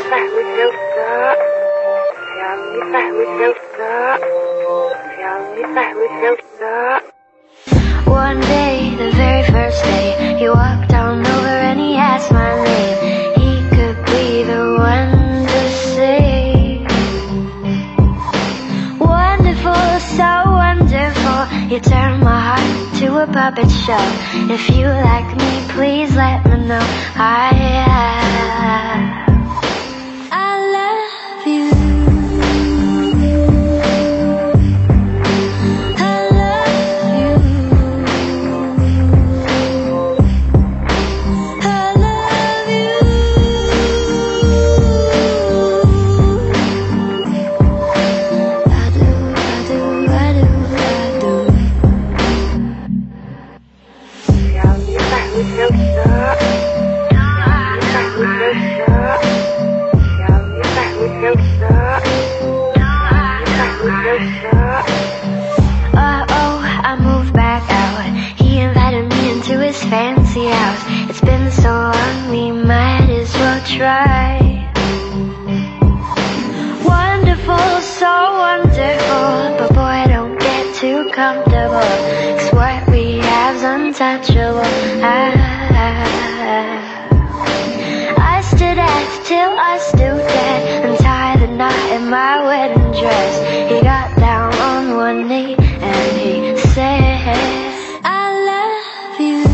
One day, the very first day, he walked on over and he asked my name. He could be the one to say, wonderful, so wonderful. You turn my heart to a puppet show. If you like me, please let me know. I love you. I moved back out. He invited me into his fancy house. It's been so long, we might as well try. Wonderful, so wonderful, but boy, don't get too comfortable, 'cause what we have's untouchable. I stood at till I stood dead, untie the knot in my wedding dress. He got down on one knee and he said, I love you.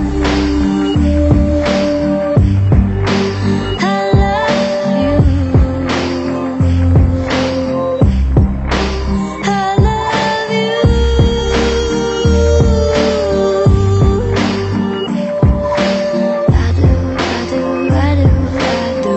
I love you. I love you. I do, I do, I do,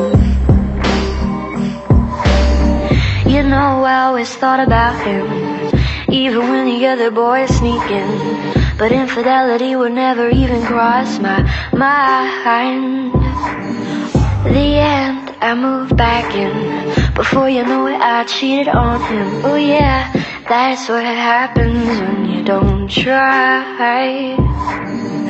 I do. You know, I always thought about him, even when the other boys sneak in. But infidelity would never even cross my mind. The end, I moved back in. Before you know it, I cheated on him. Oh yeah, that's what happens when you don't try.